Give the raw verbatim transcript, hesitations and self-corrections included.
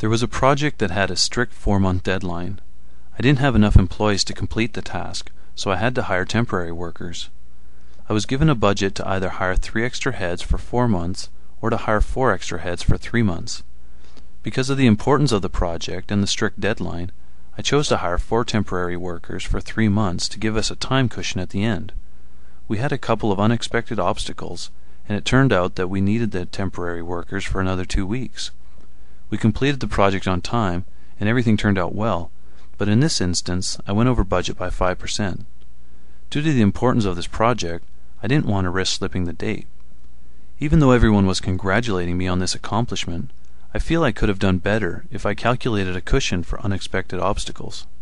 There was a project that had a strict four-month deadline. I didn't have enough employees to complete the task, so I had to hire temporary workers. I was given a budget to either hire three extra heads for four months or to hire four extra heads for three months. Because of the importance of the project and the strict deadline, I chose to hire four temporary workers for three months to give us a time cushion at the end. We had a couple of unexpected obstacles, and it turned out that we needed the temporary workers for another two weeks. We completed the project on time, and everything turned out well, but in this instance I went over budget by five percent. Due to the importance of this project, I didn't want to risk slipping the date. Even though everyone was congratulating me on this accomplishment, I feel I could have done better if I calculated a cushion for unexpected obstacles.